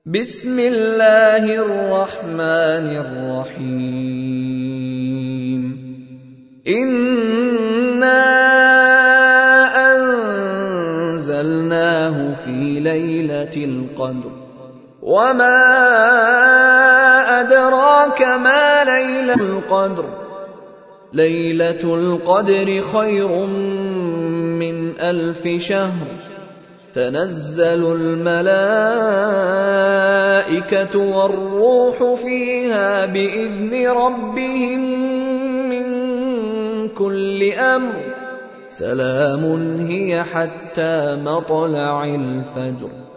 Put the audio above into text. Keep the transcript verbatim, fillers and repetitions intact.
بسم الله الرحمن الرحيم إنا أنزلناه في ليلة القدر وما أدراك ما ليلة القدر ليلة القدر خير من ألف شهر تنزل الملائكة والروح فيها بإذن ربهم من كل أمر سلام هي حتى مطلع الفجر.